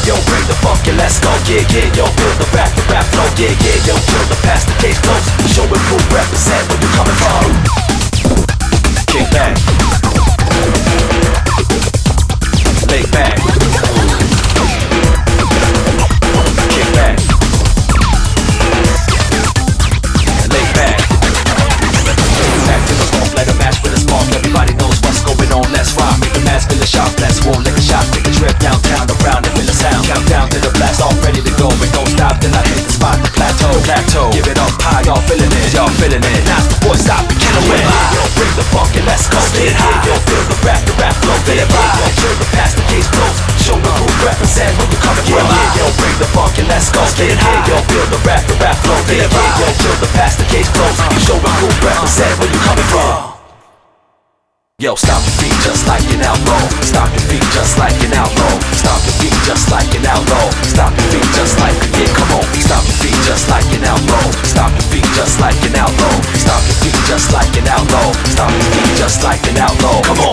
yo, bring the funk and let's go. Yeah, yeah, yo, feel the rap flow. Yeah, yeah, yo, chill the past the case close. Show and prove, represent where you coming from. Kick back, lay back, kick back, lay back. Back to the funk like a match with a spark. Everybody knows what's going on. Let's rock, make the mask feel the shock. Let's roll like a shot, take a trip downtown, around and feel the sound. Count down to the blast, all ready to go. And don't stop till I hit the spot, the plateau. Give it up high, y'all feeling it, Now the boys stop and kill away. Yo, bring the funk and let's go. Get high, yo, feel the rap flow. Get high, yo, chill the past the case close. Show the group, represent where you coming from. Yeah, yo, bring the funk and let's go. Get high, yo, feel the rap flow. Get high, yo, chill the past the case close. Show the group, represent where you coming from. Yo, stop your feet just like an outlaw. Stop your feet just like an outlaw. Stop your feet just like an outlaw. Stop your feet just like, yeah, come on. Stop your feet just like an outlaw. Stop your feet just like an outlaw. Stop your feet just like an outlaw. Stop your feet just like an outlaw. Come on.